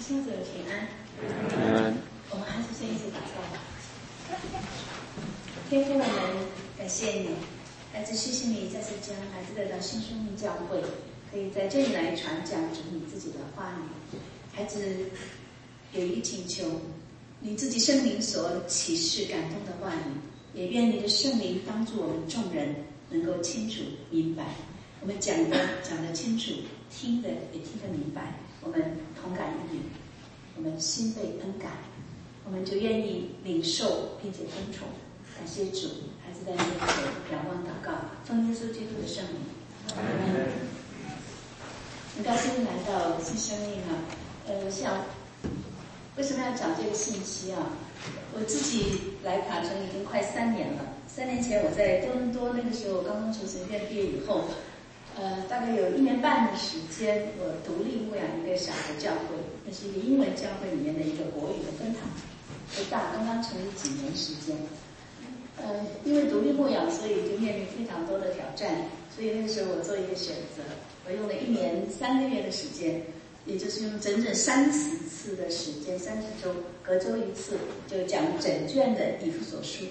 弟兄姊妹平安。我们还是先一起祷告吧。天父，我们感谢你，孩子谢谢你再次将孩子带到新生命教会，可以在这里来传讲主你自己的话语。孩子有一个请求，你自己圣灵所启示感动的话语，也愿你的圣灵帮助我们众人能够清楚明白。我们讲得清楚，听得也听得明白，我们同感一语，我们心被恩感，我们就愿意领受并且遵从。感谢主，孩子在面前仰望祷告，奉耶稣基督的圣名。很高兴来到新生命啊！想为什么要讲这个信息啊？我自己来卡城已经快3年了。3年前我在多伦多，那个时候我刚刚从神学院毕业以后，大概有1年半的时间，我独立牧养一个小的教会，那是一个英文教会里面的一个国语的分堂，不大，刚刚成立几年时间。因为独立牧养，所以就面临非常多的挑战，所以那个时候我做一个选择，我用了1年3个月的时间，也就是用整整30次的时间，30周，隔周一次，就讲整卷的以弗所书。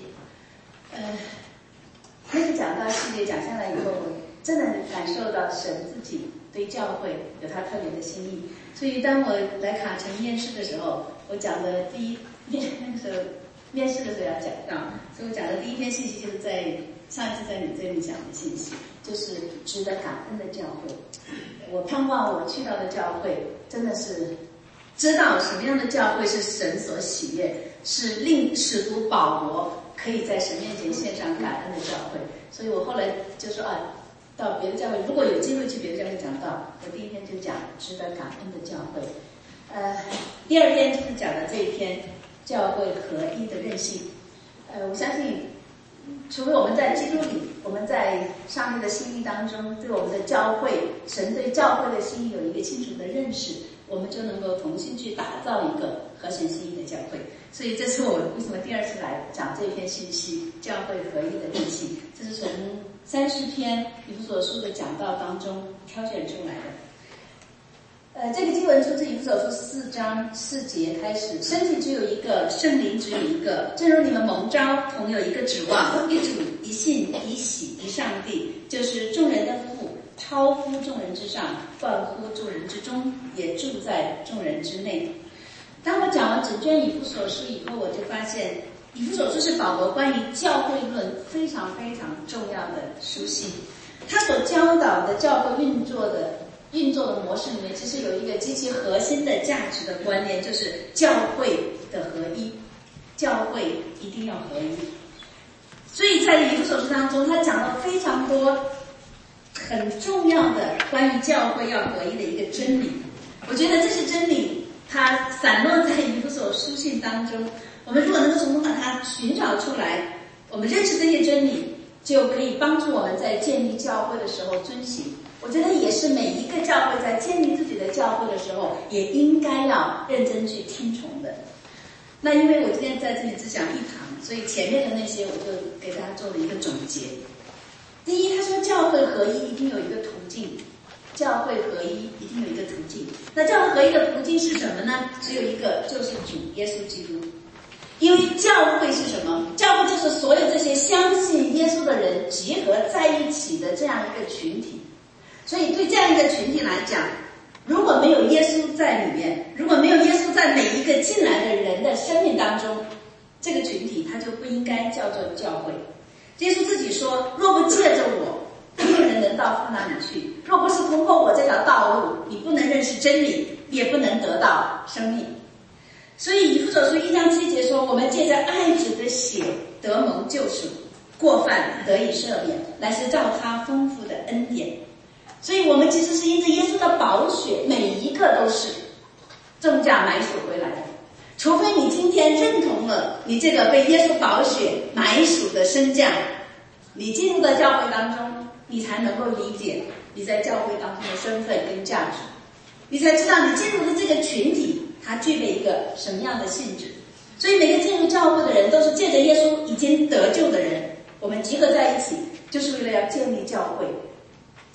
那个讲道系列讲下来以后，我真的感受到神自己对教会有他特别的心意。所以当我来卡城面试的时候，我讲的那个时候面试的时候要讲到，所以我讲的第一篇信息就是在上一次在你这里讲的信息，就是值得感恩的教会。我盼望我去到的教会真的是知道什么样的教会是神所喜悦，是令使徒保罗可以在神面前献上感恩的教会。所以我后来就说到别的教会，如果有机会去别的教会讲到，我第一篇就讲值得感恩的教会。第二篇就是讲的这一篇教会合一的韧性。我相信除非我们在基督里，我们在上帝的心意当中，对我们的教会，神对教会的心意有一个清楚的认识，我们就能够同心去打造一个合神心意的教会。所以这是我为什么第二次来讲这篇信息，教会合一的韧性，这是从30篇以弗所书的讲道当中挑选出来的。这个经文出自以弗所书4章4节开始，身体只有一个，圣灵只有一个，正如你们蒙召同有一个指望，一主一信一喜一上帝，就是众人的父，超乎众人之上，贯乎众人之中，也住在众人之内。当我讲完整卷以弗所书以后，我就发现以弗所书是保罗关于教会论非常非常重要的书信。他所教导的教会运作的模式里面，其实有一个极其核心的价值的观念，就是教会的合一，教会一定要合一。所以在以弗所书当中，他讲了非常多很重要的关于教会要合一的一个真理。我觉得这些真理它散落在以弗所书信当中，我们如果能够从中把它寻找出来，我们认识这些真理，就可以帮助我们在建立教会的时候遵行。我觉得也是每一个教会在建立自己的教会的时候，也应该要认真去听从的。那因为我今天在这里只讲一堂，所以前面的那些我就给大家做了一个总结。第一，他说教会合一一定有一个途径，教会合一一定有一个途径。那教会合一的途径是什么呢？只有一个，就是主耶稣基督。因为教会是什么？教会就是所有这些相信耶稣的人集合在一起的这样一个群体。所以对这样一个群体来讲，如果没有耶稣在里面，如果没有耶稣在每一个进来的人的生命当中，这个群体它就不应该叫做教会。耶稣自己说，若不借着我，没有人能到父那里去，若不是通过我这条道路，你不能认识真理，也不能得到生命。所以以弗所书1章7节说，我们借着爱子的血得蒙救赎，过犯得以赦免，乃是照他丰富的恩典。所以我们其实是因着耶稣的宝血，每一个都是重价买赎回来的。除非你今天认同了你这个被耶稣宝血买赎的身价，你进入到教会当中，你才能够理解你在教会当中的身份跟价值，你才知道你进入的这个群体它具备一个什么样的性质。所以每个进入教会的人都是借着耶稣已经得救的人，我们集合在一起就是为了要建立教会。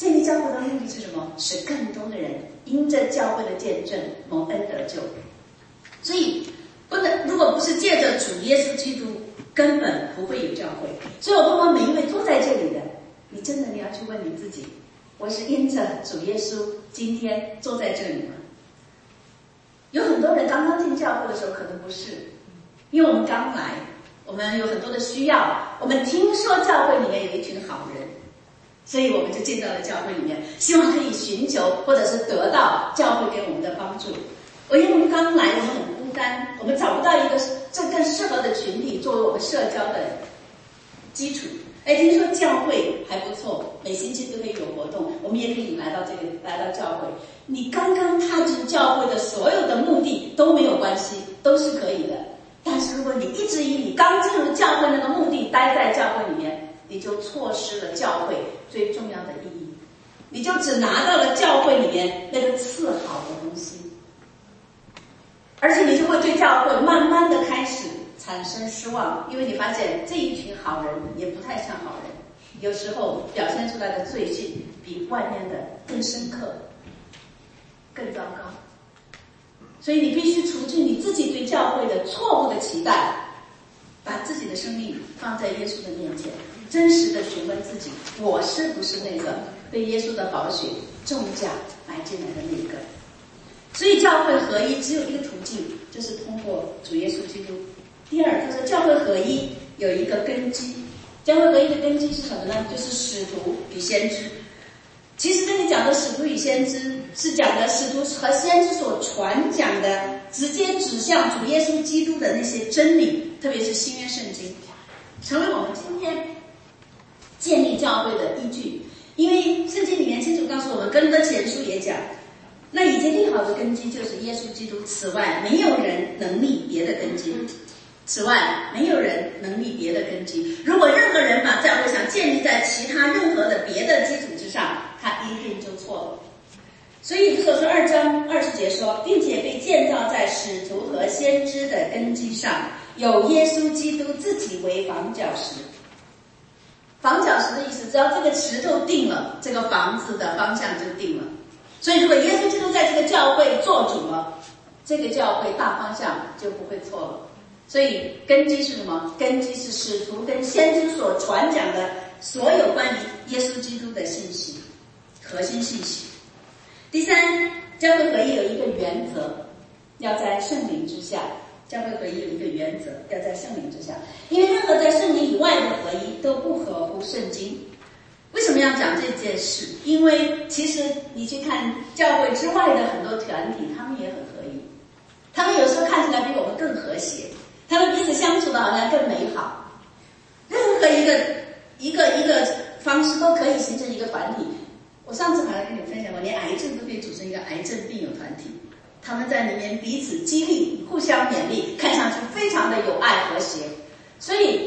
建立教会的目的是什么？使更多的人因着教会的见证蒙恩得救。所以如果不是借着主耶稣基督，根本不会有教会。所以我盼望每一位坐在这里的，你要去问你自己，我是因着主耶稣今天坐在这里吗？有很多人刚刚进教会的时候可能不是，因为我们刚来，我们有很多的需要，我们听说教会里面有一群好人，所以我们就进到了教会里面，希望可以寻求或者是得到教会给我们的帮助。因为我们刚来，我们很孤单，我们找不到一个更适合的群体作为我们社交的基础。听说教会还不错，每星期都可以有活动，我们也可以来到教会。你刚刚踏进教会的所有的目的都没有关系，都是可以的。但是如果你一直以你刚进入教会那个目的待在教会里面，你就错失了教会最重要的意义，你就只拿到了教会里面那个次好的东西，而且你就会对教会慢慢的开始产生失望，因为你发现这一群好人也不太像好人，有时候表现出来的罪性比外面的更深刻更糟糕。所以你必须除去你自己对教会的错误的期待，把自己的生命放在耶稣的面前，真实的询问自己，我是不是那个被耶稣的宝血重价买进来的那一个。所以教会合一只有一个途径，就是通过主耶稣基督。第二，他说教会合一有一个根基，教会合一的根基是什么呢？就是使徒与先知。其实这里讲的使徒与先知是讲的使徒和先知所传讲的直接指向主耶稣基督的那些真理，特别是新约圣经，成为我们今天建立教会的依据。因为圣经里面清楚告诉我们，哥林多前书也讲，那已经立好的根基就是耶稣基督，此外没有人能立别的根基。此外没有人能立别的根基。如果任何人把教会想建立在其他任何的别的基础之上，他一定就错了。所以以弗所书2章20节说，并且被建造在使徒和先知的根基上，有耶稣基督自己为房角石。房角石的意思，只要这个石头定了，这个房子的方向就定了。所以如果耶稣基督在这个教会做主了，这个教会大方向就不会错了。所以根基是什么？根基是使徒跟先知所传讲的所有关于耶稣基督的信息，核心信息。第三，教会合一有一个原则，要在圣灵之下。教会合一有一个原则，要在圣灵之下。因为任何在圣灵以外的合一都不合乎圣经。为什么要讲这件事？因为其实你去看教会之外的很多团体，他们也很合一，他们有时候看起来比我们更和谐，他们彼此相处的好像更美好。任何一个方式都可以形成一个团体。我上次好像跟你们分享过，连癌症都可以组成一个癌症病友团体，他们在里面彼此激励，互相勉励，看上去非常的有爱和谐。所以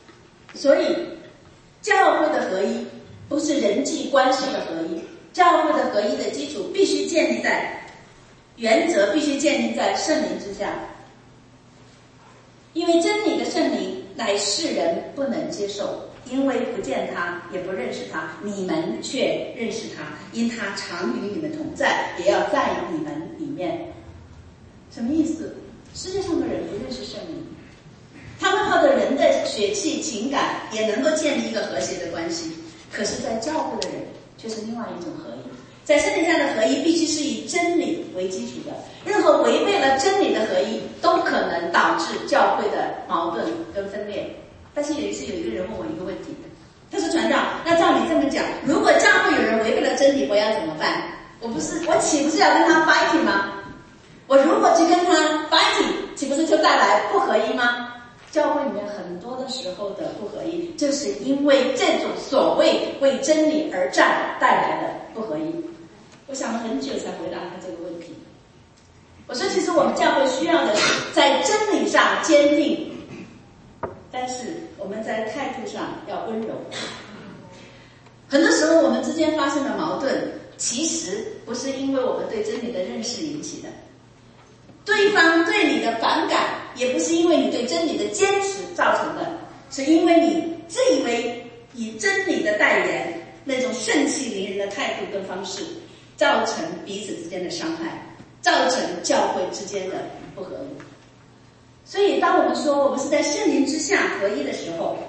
教会的合一不是人际关系的合一，教会的合一的基础必须建立在原则，必须建立在圣灵之下。因为真理的圣灵乃世人不能接受，因为不见他，也不认识他，你们却认识他，因他常与你们同在，也要在你们里面。什么意思？世界上的人不认识圣灵，他们靠着人的血气情感也能够建立一个和谐的关系，可是在教会的人却是另外一种合一。在圣灵上的合一必须是以真理为基础的，任何违背了真理的合一都可能导致教会的矛盾跟分裂。但是有一次有一个人问我一个问题，他说传道，那照你这么讲，如果教会有人违背了真理，我要怎么办？我岂不是要跟他 fighting 吗？我如果去跟他 fighting， 岂不是就带来不合一吗？教会里面很多的时候的不合一，就是因为这种所谓为真理而战带来的不合一。我想了很久才回答他这个问题。我说其实我们教会需要的是在真理上坚定，但是我们在态度上要温柔。很多时候我们之间发生的矛盾，其实不是因为我们对真理的认识引起的，对方对你的反感也不是因为你对真理的坚持造成的，是因为你自以为以真理的代言那种盛气凌人的态度跟方式，造成彼此之间的伤害，造成教会之间的不和睦。所以当我们说我们是在圣灵之下合一的时候，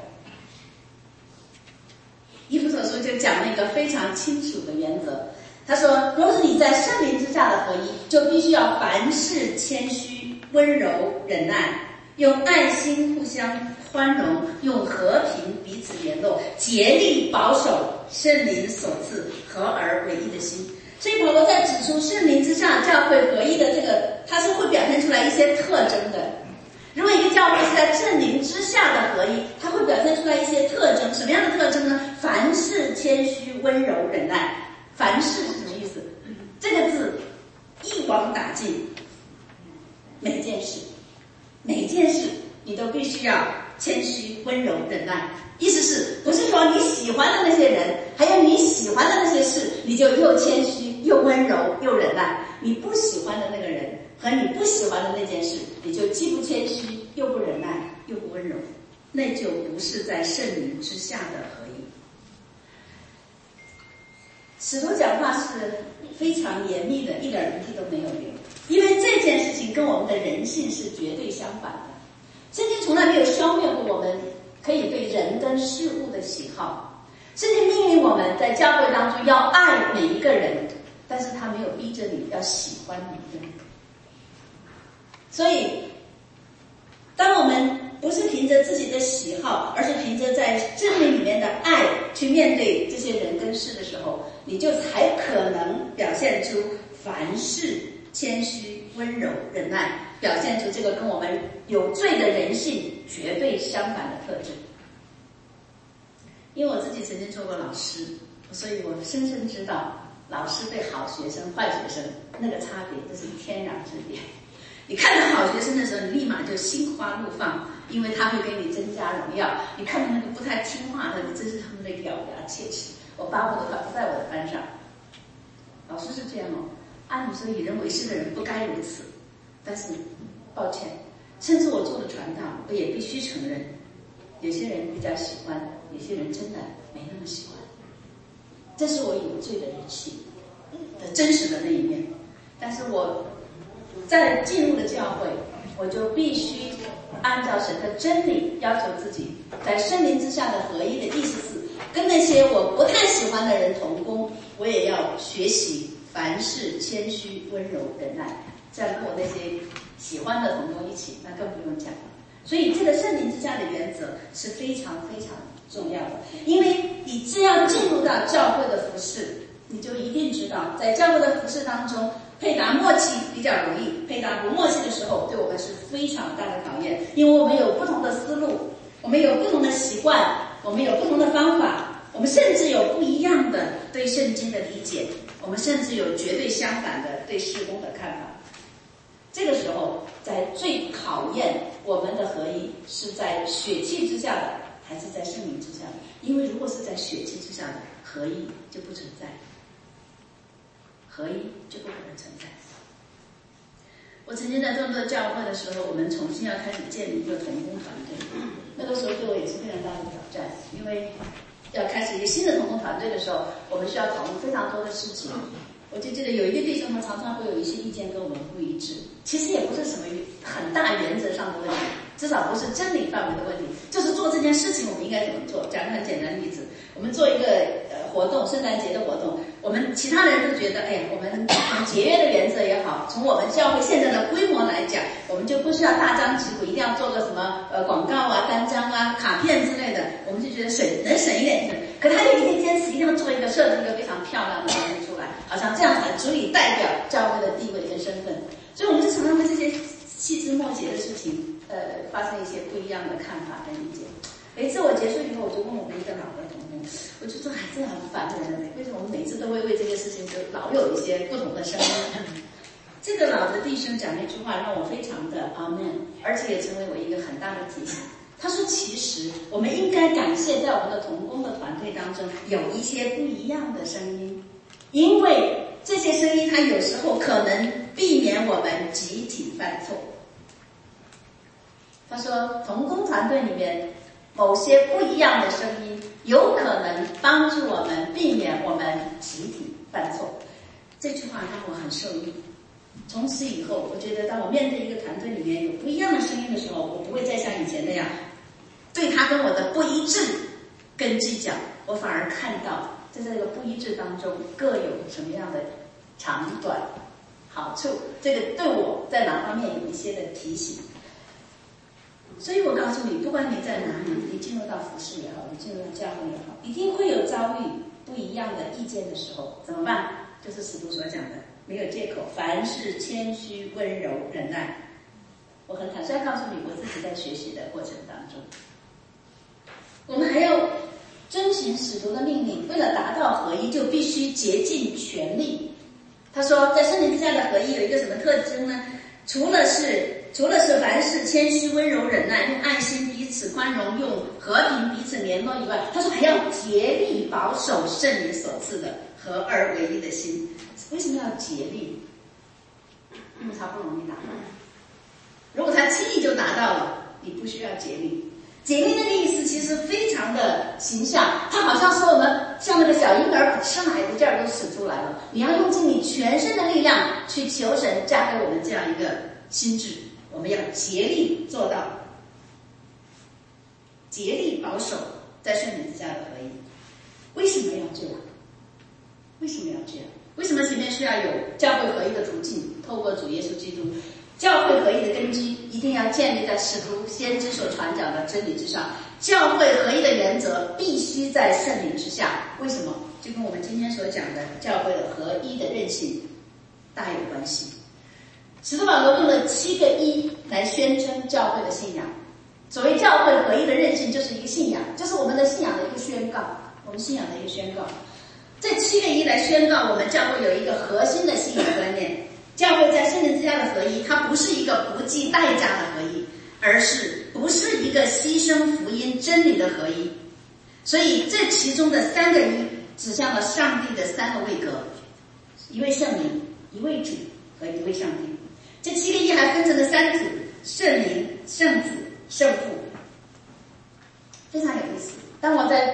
以弗所书就讲了一个非常清楚的原则，他说若是你在圣灵之下的合一，就必须要凡事谦虚、温柔、忍耐，用爱心互相宽容，用和平彼此联络，竭力保守圣灵所赐合而为一的心。所以保罗在指出圣灵之下教会合一的这个，它是会表现出来一些特征的。如果一个教会是在圣灵之下的合一，它会表现出来一些特征。什么样的特征呢？凡事谦虚、温柔、忍耐。凡事是什么意思？这个字一网打尽，每件事你都必须要谦虚、温柔、忍耐。意思是不是说你喜欢的那些人，还有你喜欢的那些事，你就又谦虚、又温柔、又忍耐？你不喜欢的那个人和你不喜欢的那件事，你就既不谦虚，又不忍耐，又不温柔，那就不是在圣灵之下的合一。使徒讲话是非常严密的，一点余地都没有留，因为这件事情跟我们的人性是绝对相反的。圣经从来没有消灭过我们可以对人跟事物的喜好，圣经命令我们在教会当中要爱每一个人，但是他没有逼着你要喜欢每一个人。所以当我们不是凭着自己的喜好，而是凭着在圣灵里面的爱去面对这些人跟事的时候，你就才可能表现出凡事谦虚、温柔、忍耐，表现出这个跟我们有罪的人性绝对相反的特质。因为我自己曾经做过老师，所以我深深知道老师对好学生、坏学生那个差别，这是天壤之别。你看到好学生的时候，你立马就心花怒放，因为他会给你增加荣耀。你看到那个不太听话的，你真是恨不得咬牙切齿。我巴不得他不在我的班上。老师是这样哦，按理说以人为师的人不该如此，但是抱歉，甚至我做的传道，我也必须承认，有些人比较喜欢，有些人真的没那么喜欢。这是我有罪的人性的真实的那一面。但是我在进入了教会，我就必须按照神的真理要求自己，在圣灵之下的合一的意思是，跟那些我不太喜欢的人同工，我也要学习凡事谦虚、温柔、忍耐，这样跟我那些喜欢的同工一起，那更不用讲了。所以这个圣灵之下的原则是非常非常重要的，因为你只要进入到教会的服事，你就一定知道，在教会的服事当中，配搭默契比较容易，配搭不默契的时候，对我们是非常大的考验，因为我们有不同的思路，我们有不同的习惯，我们有不同的方法，我们甚至有不一样的对圣经的理解，我们甚至有绝对相反的对事工的看法。这个时候，在最考验我们的合一，是在血气之下的，还是在圣灵之下的？因为如果是在血气之下的，合一就不存在，合一就不可能存在。我曾经在多伦多教会的时候，我们重新要开始建立一个同工团队，那个时候对我也是非常大的挑战，因为要开始一个新的同工团队的时候，我们需要讨论非常多的事情。我就记得有一个弟兄，他常常会有一些意见跟我们不一致，其实也不是什么很大原则上的问题，至少不是真理范围的问题，就是做这件事情我们应该怎么做。讲个很简单的例子，我们做一个活动，圣诞节的活动，我们其他人都觉得，我们从节约的原则也好，从我们教会现在的规模来讲，我们就不需要大张旗鼓，一定要做个什么广告啊、单张啊、卡片之类的，我们就觉得能省一点。可他就一定坚持，一定要做一个设计一个非常漂亮的东西出来，好像这样才足以代表教会的地位跟身份。所以我们就常常为这些细枝末节的事情，发生一些不一样的看法跟意见。每次我结束以后，我就问我们一个老的同工，我就说，真的很烦人，为什么我们每次都会为这个事情就老有一些不同的声音？这个老的弟兄讲那句话让我非常的阿们，而且也成为我一个很大的提醒。他说，其实我们应该感谢在我们的同工的团队当中有一些不一样的声音，因为这些声音它有时候可能避免我们集体犯错。他说，同工团队里面某些不一样的声音， 有可能帮助我们避免我们集体犯错。这句话让我很受益。从此以后，我觉得当我面对一个团队里面有不一样的声音的时候，我不会再像以前那样对他跟我的不一致跟计较，我反而看到在这个不一致当中各有什么样的长短好处，这个对我在哪方面有一些的提醒。所以我告诉你，不管你在哪里，你进入到服事也好，你进入到教会也好，一定会有遭遇不一样的意见的时候，怎么办？就是使徒所讲的，没有借口，凡事谦虚、温柔、忍耐。我很坦率告诉你，我自己在学习的过程当中，我们还要遵循使徒的命令，为了达到合一，就必须竭尽全力。他说，在圣灵之下的合一有一个什么特征呢？除了是凡事谦虚、温柔、忍耐，用爱心彼此宽容，用和平彼此联络以外，他说还要竭力保守圣灵所赐的合而为一的心。为什么要竭力？因为他不容易达到。如果他轻易就达到了，你不需要竭力。竭力那个意思其实非常的形象，它好像说我们像那个小婴儿把吃奶的劲儿都使出来了，你要用尽你全身的力量去求神加给我们这样一个心智，我们要竭力做到，竭力保守在圣灵之下的合一。为什么要这样？为什么要这样？为什么前面是要有教会合一的途径？透过主耶稣基督，教会合一的根基一定要建立在使徒先知所传讲的真理之上。教会合一的原则必须在圣灵之下。为什么？就跟我们今天所讲的教会的合一的韧性大有关系。使徒保罗用了7个一来宣称教会的信仰。所谓教会合一的韧性，就是一个信仰，就是我们的信仰的一个宣告，我们信仰的一个宣告。这7个一来宣告我们教会有一个核心的信仰观念。教会在圣灵之下的合一，它不是一个不计代价的合一，而是不是一个牺牲福音真理的合一。所以这其中的3个一指向了上帝的3个位格，一位圣灵，一位主和一位上帝。这7个一还分成了3组：圣灵、圣子、圣父。非常有意思。当我在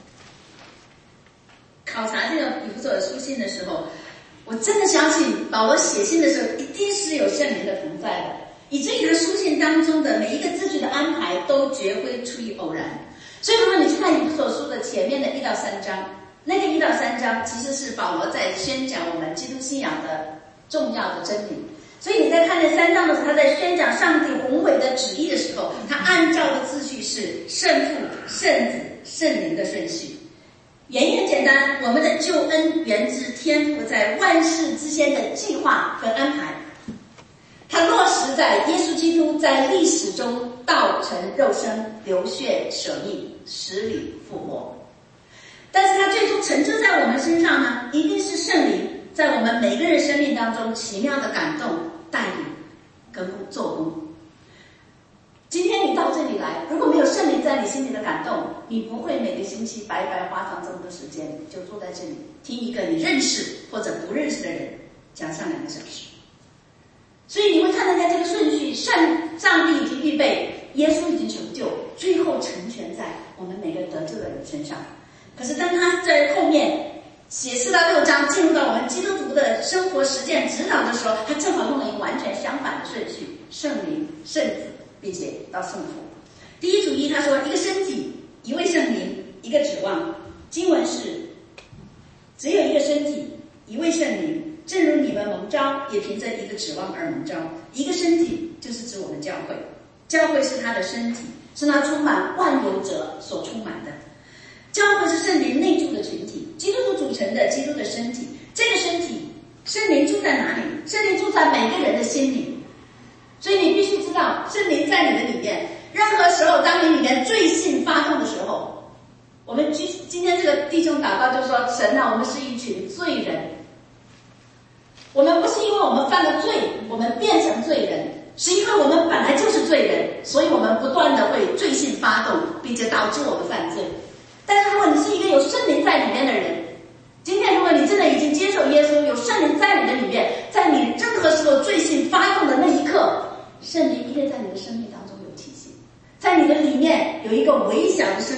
考察这个以弗所的书信的时候，我真的相信保罗写信的时候一定是有圣灵的同在的，以至于他书信当中的每一个字句的安排都绝非出于偶然。所以如果你去看以弗所书的前面的1到3章，那个1到3章其实是保罗在宣讲我们基督信仰的重要的真理。所以你在看那3章的时候，他在宣讲上帝宏伟的旨意的时候，他按照的次序是圣父、圣子、圣灵的顺序。原因很简单，我们的救恩源自天父在万事之先的计划和安排，它落实在耶稣基督在历史中道成肉身、流血舍命、死里复活。但是它最终成就在我们身上呢，一定是圣灵在我们每个人生命当中奇妙的感动、带领跟做工。今天你到这里来，如果没有圣灵在你心里的感动，你不会每个星期白白花上这么多时间，就坐在这里听一个你认识或者不认识的人讲上2个小时。所以你会看到在这个顺序，上帝已经预备，耶稣已经成就，最后成全在我们每个得救的人身上。可是当他在后面写4到6章进入到我们基督徒的生活实践指导的时候，他正好用了一个完全相反的顺序：圣灵、圣子，并且到圣父。第一主义他说，一个身体，一位圣灵，一个指望。经文是只有一个身体，一位圣灵，正如你们蒙召也凭着一个指望而蒙召。一个身体就是指我们教会，教会是他的身体，是那充满万有者所充满的。教会是圣灵内住的群体，基督徒组成的基督的身体。这个身体，圣灵住在哪里？圣灵住在每个人的心里。所以你必须知道，圣灵在你的里面。任何时候，当你里面罪性发动的时候，我们今天这个弟兄祷告就说：神啊，我们是一群罪人。我们不是因为我们犯了罪，我们变成罪人，是因为我们本来就是罪人，所以我们不断的会罪性发动，并且导致我们犯罪。但是如果你是一个有圣灵在里面的人，今天如果你真的已经接受耶稣，有圣灵在你的里面，在你任何时候罪性发动的那一刻，圣灵一定在你的生命当中有提醒，在你的里面有一个微小的声音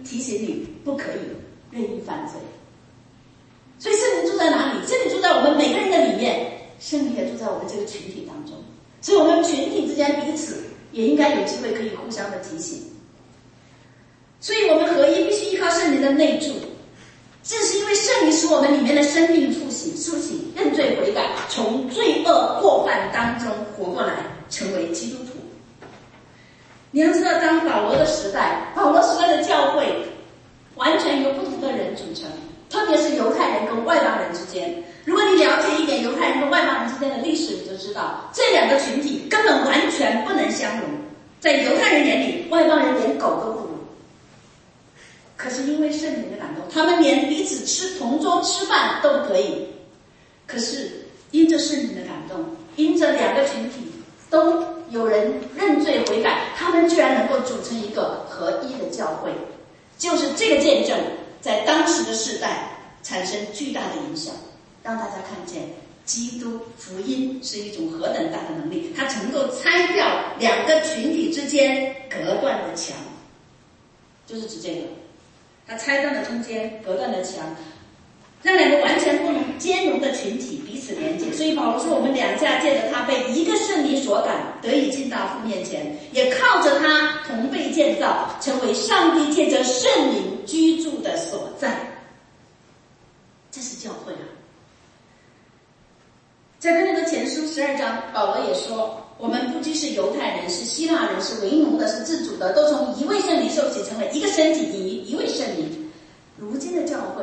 提醒你不可以任意犯罪。所以圣灵住在哪里？圣灵住在我们每个人的里面，圣灵也住在我们这个群体当中。所以我们群体之间彼此也应该有机会可以互相的提醒。所以我们合一必须依靠圣灵的内住，正是因为圣灵使我们里面的生命苏醒，认罪悔改，从罪恶过犯当中活过来，成为基督徒。你要知道，当保罗时代的教会完全由不同的人组成，特别是犹太人跟外邦人之间。如果你了解一点犹太人跟外邦人之间的历史，你就知道这两个群体根本完全不能相容。在犹太人眼里，外邦人连狗都不如。可是因为圣灵的感动，他们连彼此同桌吃饭都可以。可是因着圣灵的感动，因着两个群体都有人认罪悔改，他们居然能够组成一个合一的教会。就是这个见证在当时的世代产生巨大的影响，让大家看见基督福音是一种何等大的能力，它能够拆掉两个群体之间隔断的墙。就是指这个，它拆断了中间隔断的墙，让两个完全不能兼容的群体彼此连接。所以保罗说，我们两家借着他被一个圣灵所感，得以进到父面前，也靠着他同被建造，成为上帝借着圣灵居住的所在。这是教会啊。在哥林多前书12章，保罗也说，我们不拘是犹太人，是希腊人，是为奴的，是自主的，都从一位圣灵受洗，成为一个身体，一位圣灵。如今的教会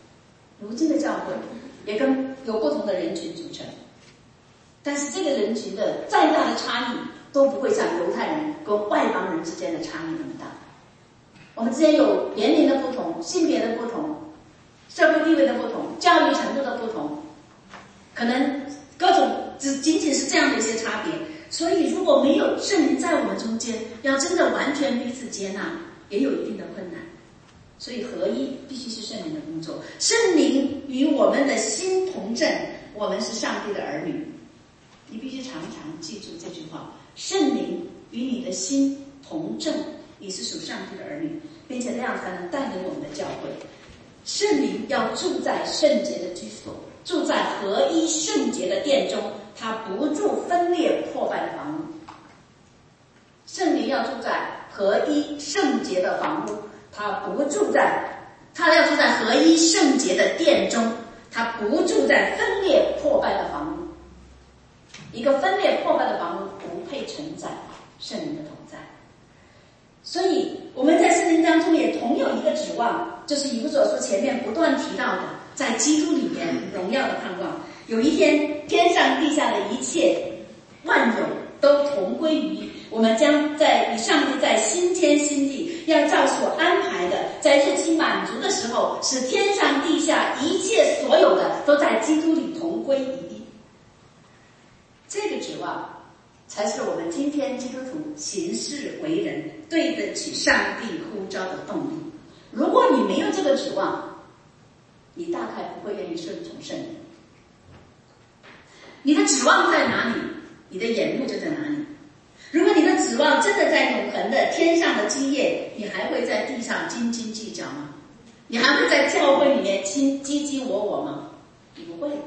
也跟有不同的人群组成，但是这个人群的再大的差异都不会像犹太人跟外邦人之间的差异那么大。我们之间有年龄的不同，性别的不同，社会地位的不同，教育程度的不同，可能各种仅仅是这样的一些差别。所以如果没有圣灵在我们中间，要真的完全彼此接纳，也有一定的困难。所以合一必须是圣灵的工作，圣灵与我们的心同正，我们是上帝的儿女。你必须常常记住这句话，圣灵与你的心同正，你是属上帝的儿女，并且那样才能带领我们的教会。圣灵要住在圣洁的居所，住在合一圣洁的殿中，他不住分裂破败的房屋。圣灵要住在合一圣洁的房屋，他要住在合一圣洁的殿中，他不住在分裂破败的房屋。一个分裂破败的房屋不配承载圣灵的同在。所以我们在圣灵当中也同有一个指望，就是以弗所书前面不断提到的，在基督里面荣耀的盼望。有一天，天上地下的一切万有都同归于一，我们将与上帝在新天新地，要照所安排的，在日期满足的时候，使天上地下一切所有的都在基督里同归于一。这个指望才是我们今天基督徒行事为人对得起上帝呼召的动力。如果你没有这个指望，你大概不会愿意顺从圣灵。你的指望在哪里，你的眼目就在哪里。如果你的指望真的在永恒的天上的基业，你还会在地上斤斤计较吗？你还会在教会里面唧唧我吗？你不会。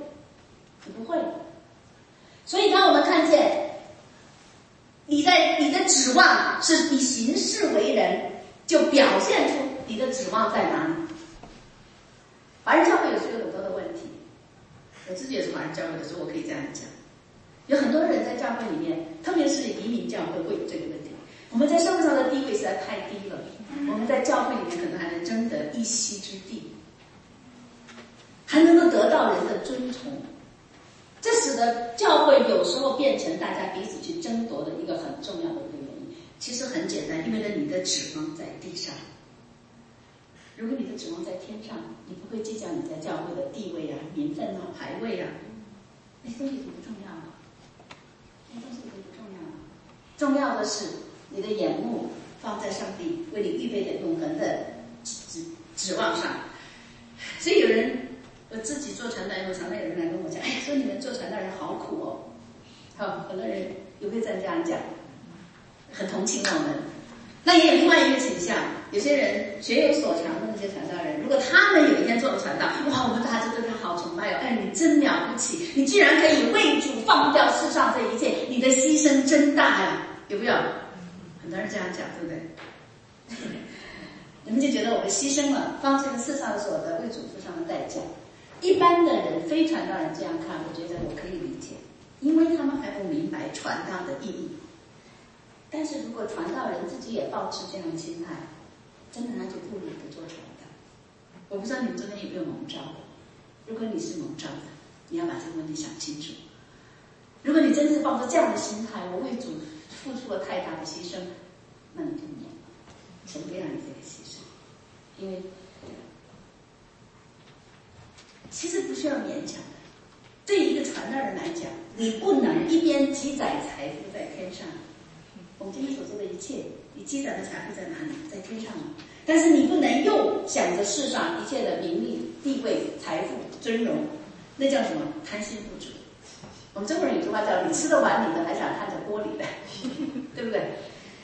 所以当我们看见你的指望是你行事为人，就表现出你的指望在哪里。华人教会有时候有很多的问题，我自己也是华人教会的时候，我可以这样讲，有很多人在教会里面，特别是移民教会会有这个问题。我们在社会上的地位实在太低了，我们在教会里面可能还能争得一席之地，还能够得到人的尊崇，这使得教会有时候变成大家彼此去争夺的一个很重要的一个原因。其实很简单，因为你的指望在地上。如果你的指望在天上，你不会计较你在教会的地位啊、名分啊、排位啊，那些东西不重要啊，那些东西不重要啊。重要的是你的眼目放在上帝为你预备的永恒的指望上。所以我自己做传道人，常常有人来跟我讲，说你们做传道人好苦哦。很多人也会这样讲，很同情我们。 那也有另外一个倾向，有些人学有所长的那些传道人，如果他们有一天做了传道，哇，我们大家就对他好崇拜哦，哎，你真了不起，你居然可以为主放掉世上这一切，你的牺牲真大呀，有没有？很多人这样讲，对不对？人们就觉得我们牺牲了，放弃了世上所得，为主付上的代价。一般的人，非传道人这样看，我觉得我可以理解，因为他们还不明白传道的意义。但是如果传道人自己也抱持这样的心态，真的那就不如不做传道。我不知道你们中间有没有蒙召的，如果你是蒙召的，你要把这个问题想清楚。如果你真是抱着这样的心态，我为主付出了太大的牺牲，那你就免了，神不让你这个牺牲。因为其实不需要勉强的，对一个传道人来讲，你不能一边积攒财富在天上，我们今天所做的一切，你积攒的财富在哪里？在天上吗？但是你不能又想着世上一切的名利、地位、财富、尊荣，那叫什么？贪心不足。我们中国人有句话叫"你吃的碗里的，还想看着锅里的"，对不对？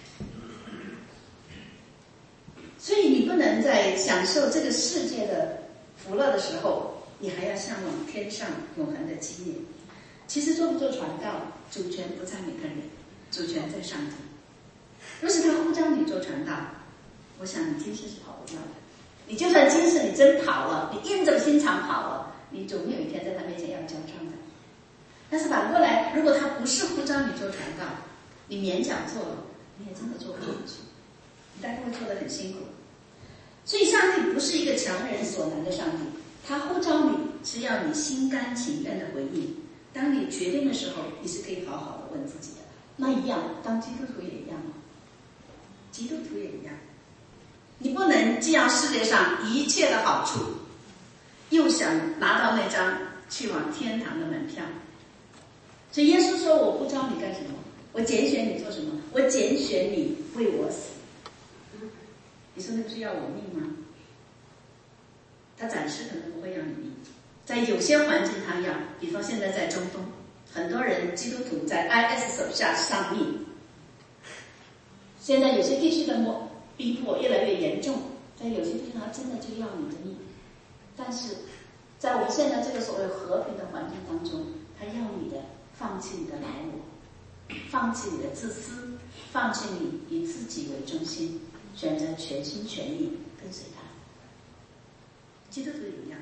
所以你不能在享受这个世界的福乐的时候，你还要向往天上永恒的基业。其实做不做传道，主权不在每个人，主权在上帝。若是他呼召你做传道，我想你今世是跑不掉的。你就算今世你真跑了，你硬着心肠跑了，你总有一天在他面前要交账的。但是反过来，如果他不是呼召你做传道，你勉强做了，你也真的做不进去，你大概会做得很辛苦。所以上帝不是一个强人所难的上帝，他呼召你是要你心甘情愿的回应。当你决定的时候，你是可以好好的问自己的。那一样，当基督徒也一样吗？基督徒也一样，你不能既要世界上一切的好处，又想拿到那张去往天堂的门票。所以耶稣说，我呼召你干什么？我拣选你做什么？我拣选你为我死。你说那不是要我命吗？他暂时可能不会要你命，在有些环境他要，比方现在在中东，很多人基督徒在 IS 手下丧命。现在有些地区的逼迫越来越严重，在有些地方他真的就要你的命。但是在我们现在这个所谓和平的环境当中，他要你的放弃你的老我，放弃你的自私，放弃你以自己为中心，选择全心全意跟随他。基督徒也一样。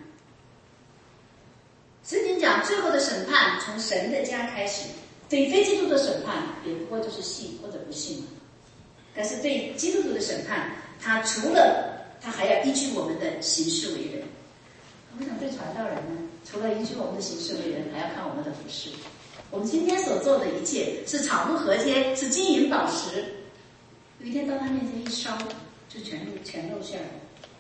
圣经讲最后的审判从神的家开始，对非基督徒的审判也不过就是信或者不信嘛。但是对基督徒的审判，他除了他还要依据我们的行事为人。我想对传道人呢，除了依据我们的行事为人，还要看我们的服事。我们今天所做的一切是草木禾秸，是金银宝石，有一天到他面前一烧，就全露馅了。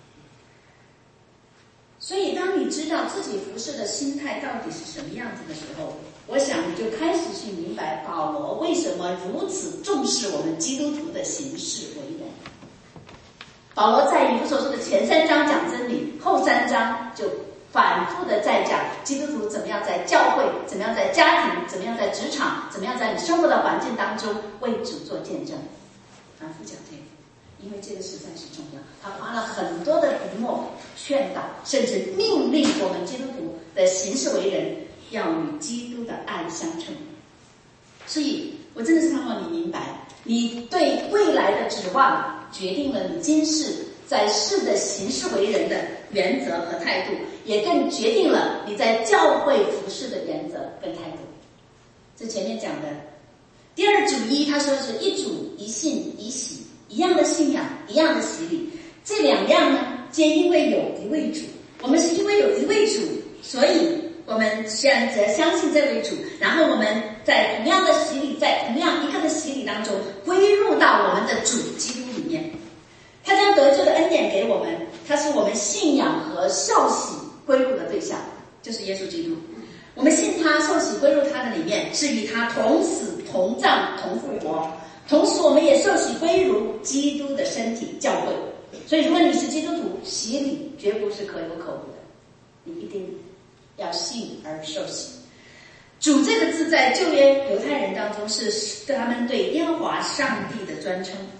所以当你知道自己服事的心态到底是什么样子的时候，我想你就开始去明白保罗为什么如此重视我们基督徒的行事为人。保罗在以弗所书的前3章讲真理，后3章就反复的在讲基督徒怎么样在教会，怎么样在家庭，怎么样在职场，怎么样在你生活的环境当中为主做见证。反复讲这个，因为这个实在是重要。他花了很多的笔墨劝导，甚至命令我们基督徒的行事为人要与基督的爱相称。所以我真的是盼望你明白，你对未来的指望决定了你今世在世的行事为人的原则和态度，也更决定了你在教会服事的原则跟态度。这前面讲的第二主一，他说是一主一信一洗，一样的信仰，一样的洗礼。这两样呢，皆因为有一位主。我们是因为有一位主，所以我们选择相信这位主，然后我们在同样的洗礼，在同样一个的洗礼当中归入到我们的主基督里面。他将得救的恩典给我们，他是我们信仰和受洗归入的对象，就是耶稣基督。我们信他，受洗归入他的里面，是与他同死同葬同复活，同时我们也受洗归入基督的身体教会。所以如果你是基督徒，洗礼绝不是可有可无的，你一定要信而受洗。主这个字在旧约犹太人当中是他们对耶和华上帝的尊称，因为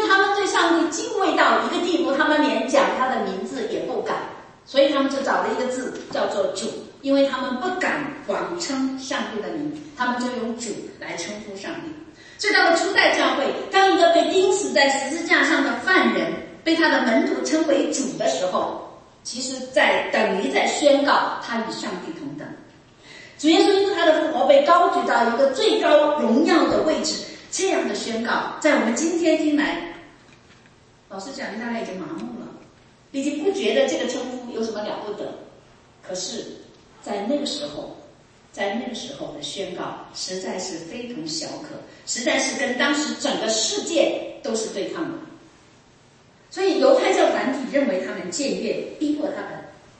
他们对上帝敬畏到一个地步，他们连讲他的名字也不敢，所以他们就找了一个字叫做主，因为他们不敢广称上帝的名，他们就用主来称呼上帝。所以到了初代教会，当一个被钉死在十字架上的犯人被他的门徒称为主的时候，其实等于在宣告他与上帝同等。主耶稣因为他的复活被高举到一个最高荣耀的位置，这样的宣告在我们今天听来，老实讲你大概已经麻木了，已经不觉得这个称呼有什么了不得。可是在那个时候的宣告实在是非同小可，实在是跟当时整个世界都是对抗的。所以犹太教团体认为他们僭越，逼迫他们。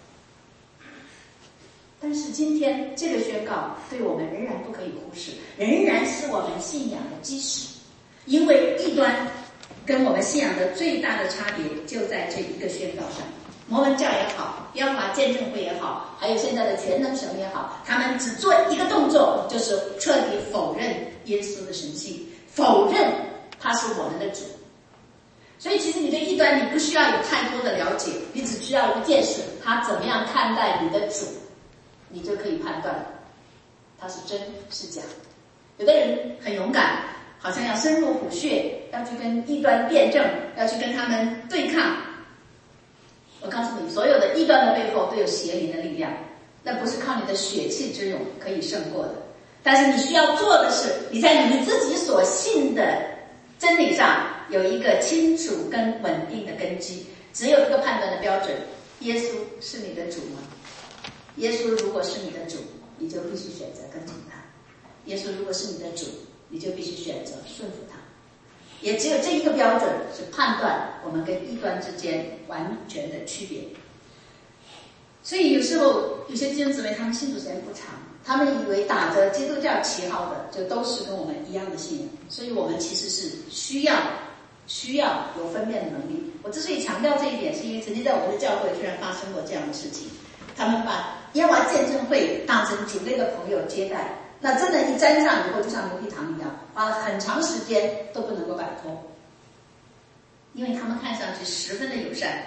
但是今天这个宣告对我们仍然不可以忽视，仍然是我们信仰的基石。因为异端跟我们信仰的最大的差别就在这一个宣告上。摩门教也好，耶和华见证会也好，还有现在的全能神也好，他们只做一个动作，就是彻底否认耶稣的神性，否认他是我们的主。所以其实你对异端你不需要有太多的了解，你只需要一件事，他怎么样看待你的主，你就可以判断他是真是假。有的人很勇敢，好像要深入虎穴，要去跟异端辩证，要去跟他们对抗。我告诉你，所有的异端的背后都有邪灵的力量，那不是靠你的血气之勇可以胜过的。但是你需要做的是，你在你自己所信的真理上有一个清楚跟稳定的根基，只有一个判断的标准：耶稣是你的主吗？耶稣如果是你的主，你就必须选择跟从他；耶稣如果是你的主，你就必须选择顺服他。也只有这一个标准是判断我们跟异端之间完全的区别。所以有时候有些弟兄姊妹他们信主时间不长，他们以为打着基督教旗号的就都是跟我们一样的信仰，所以我们其实是需要有分辨的能力。我之所以强调这一点，是因为曾经在我们的教会居然发生过这样的事情，他们把耶和华见证会当成主内的朋友接待，那真的一沾上以后就像牛皮糖一样，花了很长时间都不能够摆脱，因为他们看上去十分的友善。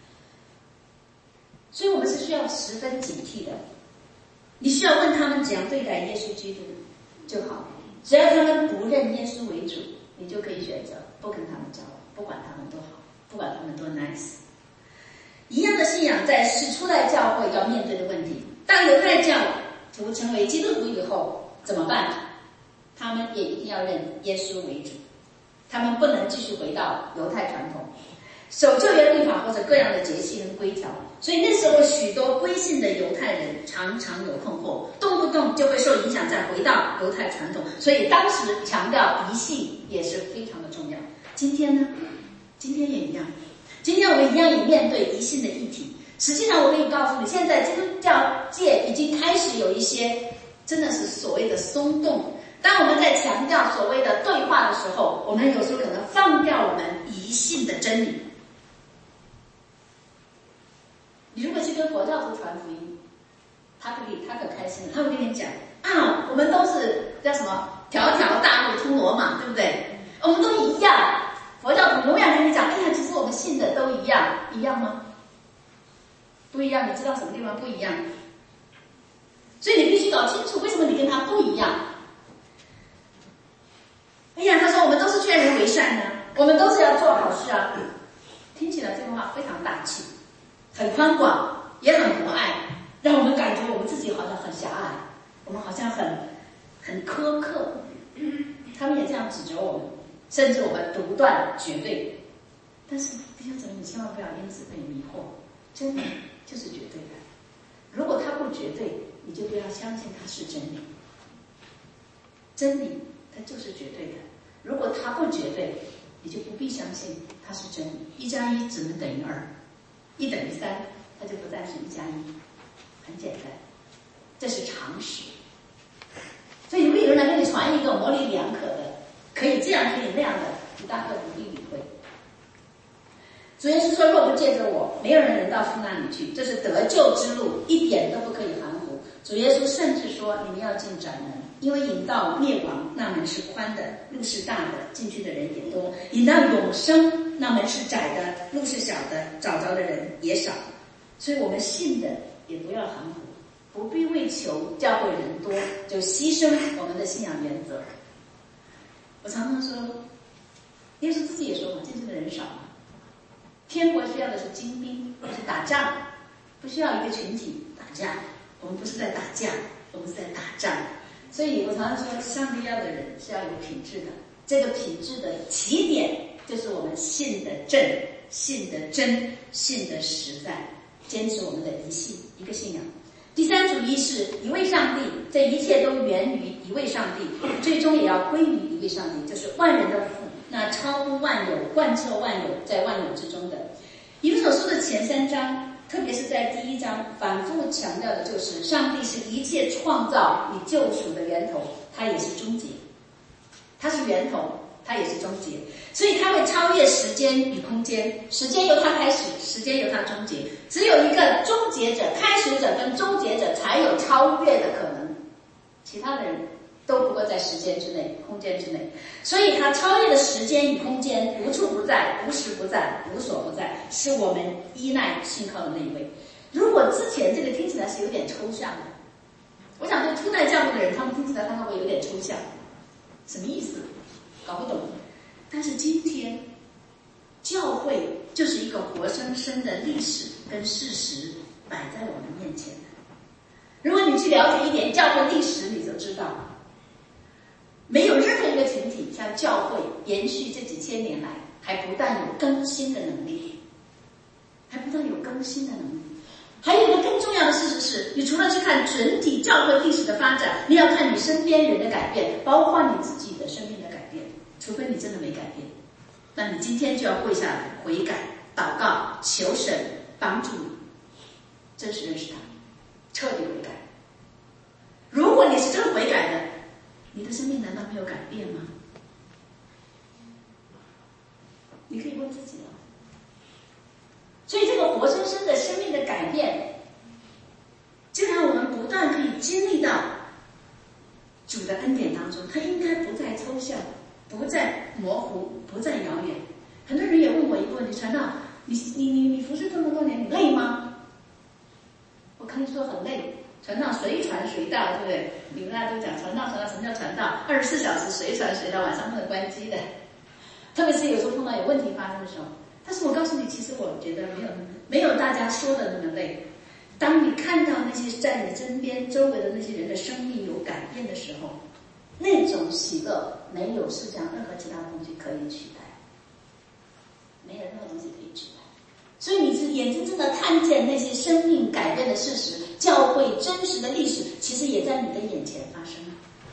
所以我们是需要十分警惕的。你需要问他们怎样对待耶稣基督就好，只要他们不认耶稣为主，你就可以选择不跟他们交往，不管他们多好，不管他们多 nice。 一样的信仰在初代教会要面对的问题，当犹太教徒成为基督徒以后怎么办？他们也一定要认耶稣为主，他们不能继续回到犹太传统，守旧约律法或者各样的节期跟规条。所以那时候许多归信的犹太人常常有困惑，动不动就会受影响再回到犹太传统，所以当时强调一信也是非常的重要。今天呢？今天也一样，今天我们一样也面对一信的议题。实际上我可以告诉你，现在基督教界已经开始有一些真的是所谓的松动。当我们在强调所谓的对话的时候，我们有时候可能放掉我们一信的真理。你如果去跟佛教徒传福音，他可开心了，他会跟你讲啊，我们都是叫什么条条大路通罗马，对不对？我们都一样。佛教徒永远跟你讲，哎呀，其实我们信的都一样，一样吗？不一样，你知道什么地方不一样？所以你必须搞清楚为什么你跟他不一样。哎呀，他说我们都是劝人为善呢，我们都是要做好事啊。听起来这句话非常大气，很宽广，也很博爱，让我们感觉我们自己好像很狭隘，我们好像很苛刻。他们也这样指责我们，甚至我们独断绝对。但是弟兄姊妹，你千万不要因此被迷惑，真理就是绝对的。如果它不绝对，你就不要相信它是真理。真理它就是绝对的，如果它不绝对，你就不必相信它是真理。1+1只能等于2，1等于3，它就不再是1+1，很简单，这是常识。所以如果有人来跟你传一个模棱两可的，可以这样可以那样的，你大可不必理会。主耶稣说，若不借着我，没有人能到父那里去，这是得救之路，一点都不可以含糊。主耶稣甚至说，你们要进窄门， 因为引到灭亡，那门是宽的，路是大的，进去的人也多；引到永生，那门是窄的，路是小的，找着的人也少。所以我们信的也不要含糊，不必为求教会人多，就牺牲我们的信仰原则。我常常说，耶稣自己也说嘛，进去的人少嘛。天国需要的是精兵，不是打仗，不需要一个群体打架。我们不是在打架，我们是在打仗。所以我常常说，上帝要的人是要有品质的。这个品质的起点就是我们信的正、信的真、信的实在，坚持我们的一信，一个信仰。第三主义是一位上帝，这一切都源于一位上帝，最终也要归于一位上帝，就是万人的父，那超乎万有，贯彻万有，在万有之中的。以弗所书的前3章，特别是在第1章，反复强调的就是上帝是一切创造与救赎的源头，他也是终结。他是源头，他也是终结，所以他会超越时间与空间，时间由他开始，时间由他终结，只有一个终结者、开始者跟终结者才有超越的可能，其他的人都不过在时间之内、空间之内，所以他超越了时间与空间，无处不在、无时不在、无所不在，是我们依赖信靠的那一位。如果之前这个听起来是有点抽象的，我想对初代教会的人，他们听起来他会有点抽象，什么意思？搞不懂。但是今天教会就是一个活生生的历史跟事实摆在我们面前的。如果你去了解一点教会历史，你就知道没有任何一个群体像教会延续这几千年来还不但有更新的能力，还不但有更新的能力，还有一个更重要的事实是，你除了去看整体教会历史的发展，你要看你身边人的改变，包括你自己的生命的改变。除非你真的没改变，那你今天就要跪下来悔改、祷告、求神帮助你真实认识他，彻底悔改。如果你是真悔改的，你的生命难道没有改变吗？你可以问自己了。所以这个活生生的生命的改变，就让我们不断可以经历到主的恩典当中，它应该不再抽象，不再模糊，不再遥远。很多人也问我一个问题：传道，你服侍这么多年，你累吗？我可以说很累。传道随传随到，对不对？你们大家都讲传道，什么叫传道？24小时随传随到，晚上不能关机的。特别是有时候碰到有问题发生的时候。但是我告诉你，其实我觉得没有大家说的那么累。当你看到那些在你身边周围的那些人的生命有改变的时候，那种喜乐没有世上任何其他东西可以取代，没有任何东西可以取代。所以你是眼睁睁的看见那些生命改变的事实，教会真实的历史其实也在你的眼前发生。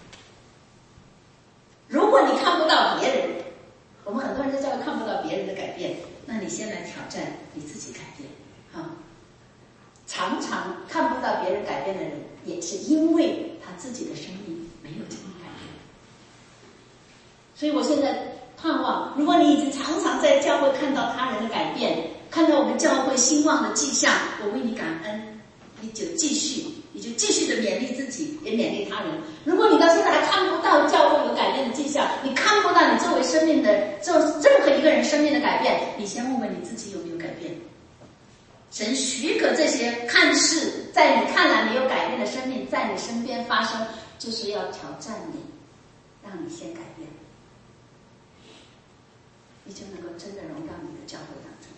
如果你看不到别人，我们很多人在教会看不到别人的改变，那你先来挑战你自己改变啊！常常看不到别人改变的人，也是因为他自己的生命没有经历改变。所以我现在盼望，如果你已经常常在教会看到他人的改变，看到我们教会兴旺的迹象，我为你感恩，你就继续的勉励自己，也勉励他人。如果你到现在还看不到教会有改变的迹象，你看不到你周围生命的任何一个人生命的改变，你先问问你自己有没有改变。神许可这些看似在你看来没有改变的生命在你身边发生，就是要挑战你，让你先改变，你就能够真的荣耀你的教会当中。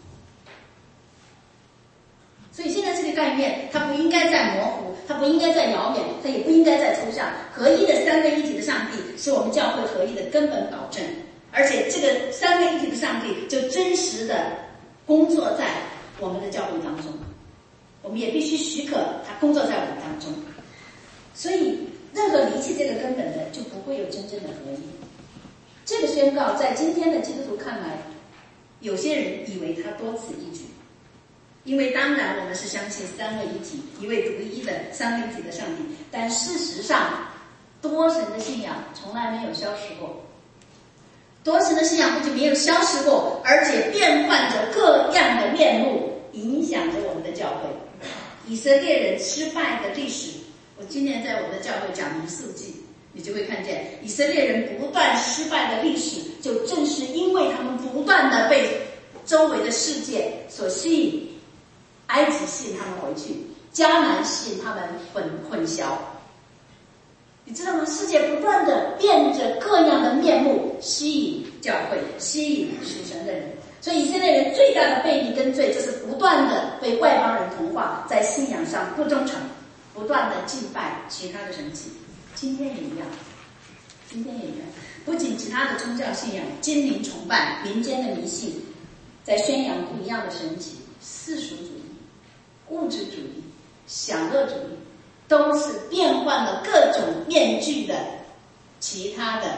所以现在这个概念，它不应该再模糊，它不应该再遥远，它也不应该再抽象。合一的三位一体的上帝是我们教会合一的根本保证，而且这个三位一体的上帝就真实的工作在我们的教会当中，我们也必须许可他工作在我们当中。所以任何离弃这个根本的，就不会有真正的合一。这个宣告在今天的基督徒看来，有些人以为他多此一举，因为当然我们是相信三位一体，一位独一的三位一体的上帝，但事实上多神的信仰从来没有消失过。多神的信仰不仅没有消失过，而且变换着各样的面目，影响着我们的教会。以色列人失败的历史，我今年在我们的教会讲民数记， 你就会看见以色列人不断失败的历史，就正是因为他们不断的被周围的世界所吸引。埃及吸引他们回去，迦南吸引他们混淆。你知道吗？世界不断的变着各样的面目，吸引教会，吸引属神的人。所以以色列人最大的悖逆跟罪，就是不断的被外邦人同化，在信仰上不忠诚，不断的敬拜其他的神祇。今天也一样，不仅其他的宗教信仰、精灵崇拜、民间的迷信，在宣扬不一样的神祇，世俗主义、物质主义、享乐主义，都是变换了各种面具的其他的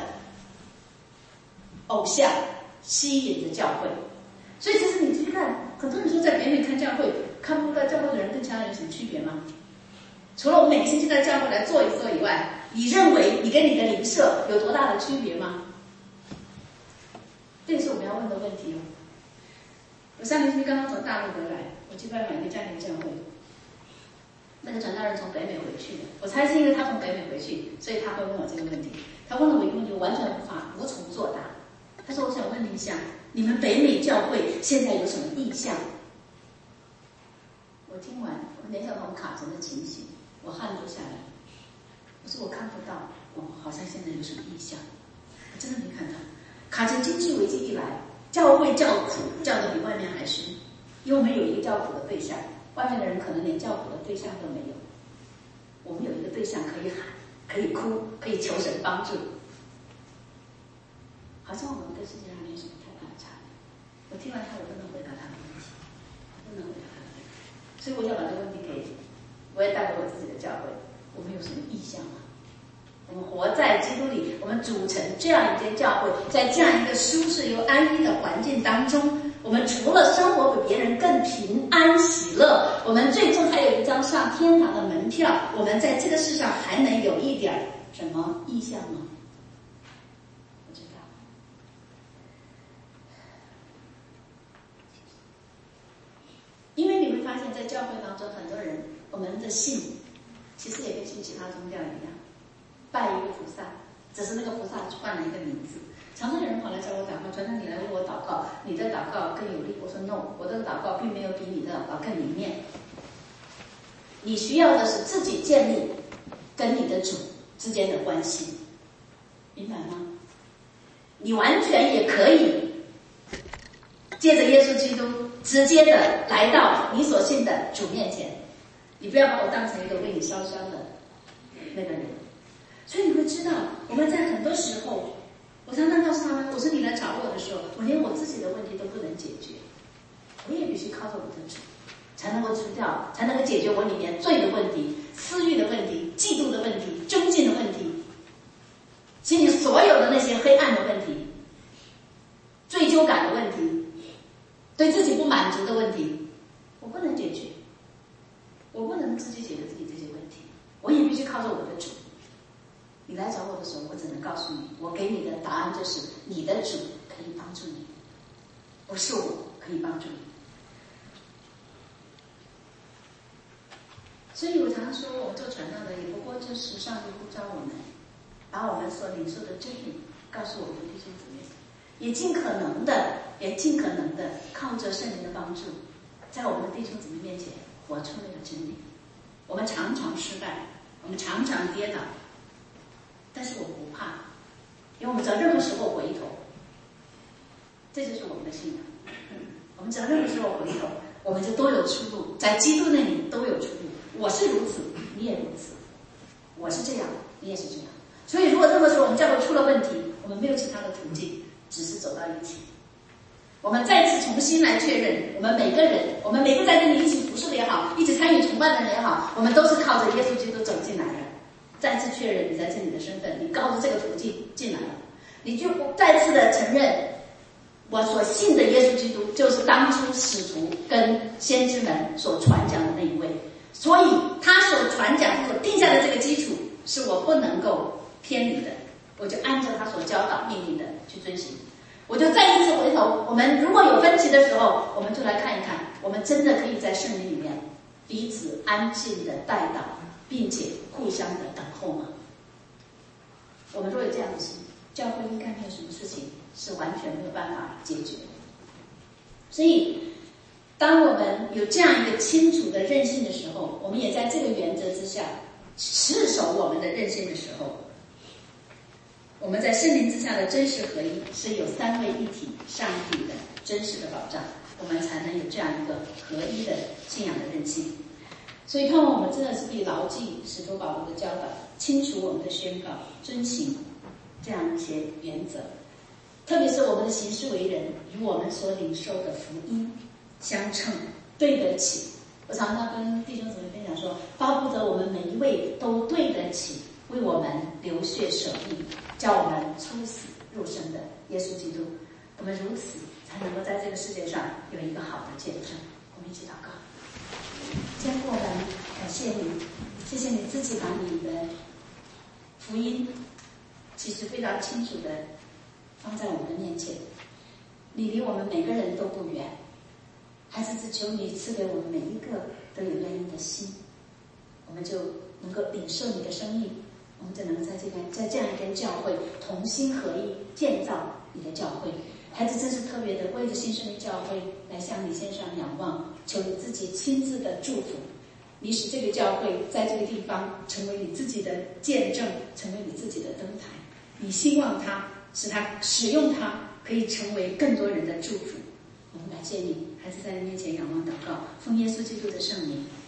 偶像，吸引着教会。所以其实你去看，很多人说在北美看教会，看不到教会的人跟其他人有什么区别吗？除了我们每个星期在教会来坐一坐以外，你认为你跟你的邻舍有多大的区别吗？这也是我们要问的问题哦。我上个星期刚刚从大陆回来，我去拜访一个家庭教会，那个传道人从北美回去的，我猜是因为他从北美回去，所以他会问我这个问题。他问了我一个问题，我完全无从作答。他说：“我想问你一下，你们北美教会现在有什么意向？”我听完，我联想到我们卡城的情形，我汗都下来。我说我看不到，好像现在有什么意向，我真的没看到。卡城经济危机一来，教会叫苦叫得比外面还深，因为我们有一个叫苦的对象，外面的人可能连叫苦的对象都没有。我们有一个对象可以喊，可以哭，可以求神帮助。好像我们跟世界上没有什么太大的差别。我听完他，我不能回答他的问题，不能回答他的问题。所以我想把这个问题我也带给我自己的教会，我们有什么意向吗？我们活在基督里，我们组成这样一间教会，在这样一个舒适又安逸的环境当中，我们除了生活比别人更平安喜乐，我们最终还有一张上天堂的门票，我们在这个世上还能有一点什么意向吗？不知道。因为你会发现在教会当中，很多人我们的信其实也跟信其他宗教一样，拜一个菩萨，只是那个菩萨换了一个名字。常常有人跑来找我祷告，传道你来为我祷告，你的祷告更有力。我说 no， 我的祷告并没有比你的祷告更灵验。你需要的是自己建立跟你的主之间的关系，明白吗？你完全也可以借着耶稣基督直接的来到你所信的主面前，你不要把我当成一个为你烧香的那个人。所以你会知道，我们在很多时候，我常常告诉他们，我说你来找我的时候，我连我自己的问题都不能解决，我也必须靠着我的主才能够除掉，才能够解决我里面罪的问题、私欲的问题、嫉妒的问题、尊敬的问题，心里所有的那些黑暗的问题、罪疚感的问题、对自己不满足的问题，我不能解决，我不能自己解决自己这些问题，我也必须靠着我的主。你来找我的时候，我只能告诉你，我给你的答案就是你的主可以帮助你，不是我可以帮助你。所以我常说，我们做传道的也不过就是上帝呼召我们，把我们所领受的真理告诉我们的弟兄姊妹，也尽可能的靠着圣灵的帮助，在我们的弟兄姊妹面前活出那个真理。我们常常失败，我们常常跌倒，但是我不怕，因为我们只要任何时候回头，这就是我们的信仰。我们只要任何时候回头，我们就都有出路，在基督那里都有出路。我是如此，你也如此；我是这样，你也是这样。所以，如果任何时候我们教会出了问题，我们没有其他的途径，只是走到一起。我们再次重新来确认，我们每个人，我们每个在这里一起服侍的也好，一起参与崇拜的人也好，我们都是靠着耶稣基督走进来的。再次确认你在这里的身份，你靠着这个途径进来了，你就再次的承认我所信的耶稣基督就是当初使徒跟先知们所传讲的那一位，所以他所传讲所定下的这个基础是我不能够偏离的，我就按照他所教导命令的去遵行。我就再一次回头，我们如果有分歧的时候，我们就来看一看，我们真的可以在圣灵里面彼此安静的代祷，并且互相的等候吗？ 我们若有这样的心，教会应该没有什么事情是完全没有办法解决的。所以当我们有这样一个清楚的认信的时候，我们也在这个原则之下持守我们的认信的时候，我们在圣灵之下的真实合一，是有三位一体上帝的真实的保障，我们才能有这样一个合一的信仰的认信。所以盼望我们真的是必牢记使徒保罗的教导，清楚我们的宣告，遵行这样一些原则，特别是我们的行事为人与我们所领受的福音相称，对得起。我常常跟弟兄姊妹分享说，巴不得我们每一位都对得起为我们流血舍命，叫我们出死入生的耶稣基督。我们如此才能够在这个世界上有一个好的见证。我们一起祷告。天父，我们感谢你，谢谢你自己把你的福音其实非常清楚的放在我们的面前，你离我们每个人都不远，孩子只求你赐给我们每一个都有愿意的心，我们就能够领受你的生命，我们就能在这样一间教会同心合一建造你的教会。孩子真是特别的为着新生的教会来向你献上仰望，求你自己亲自的祝福，你使这个教会在这个地方成为你自己的见证，成为你自己的灯台，你希望它使它使用它可以成为更多人的祝福。我们感谢你，孩子在你面前仰望祷告，奉耶稣基督的圣名。